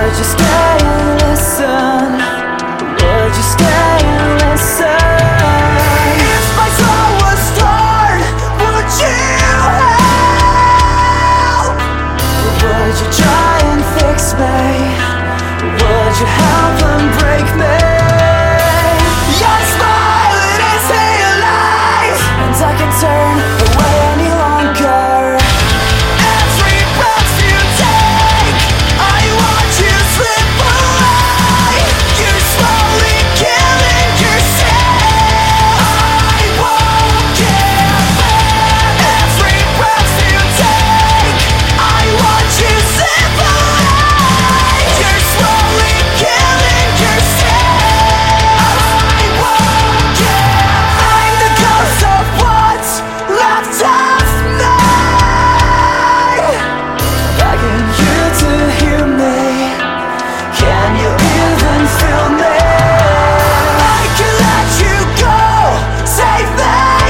Would you stay and listen? Would you stay and listen? If my soul was torn, would you help? Would you try and fix me? Would you help and break me? Your smile, it isn't alive, and I can turn away any longer. Every breath you take, I watch you slip away. You're slowly killing yourself. I won't give in. Every breath you take, I watch you slip away. You're slowly killing yourself. I won't give in. I'm the ghost of what's left of me, begging you to hear me. Can you even feel me? I can let you go, save me,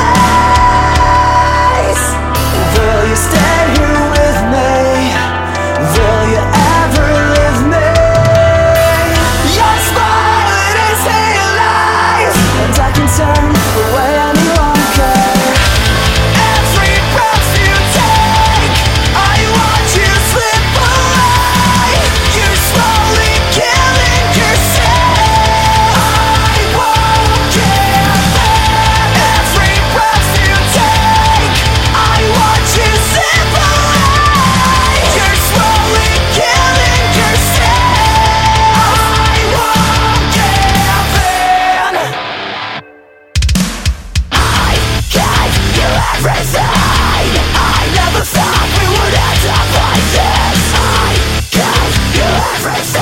please. Will you stay here with me? Will you ever leave me? Your smile, it isn't alive, and I can turn away any longer. Every breath you take, I watch you slip away. You're slowly killing yourself. I won't give in. Every breath you take, I watch you slip away. You're slowly killing yourself. I won't give in. I gave you everything. I never thought we would end up like this. I gave you everything.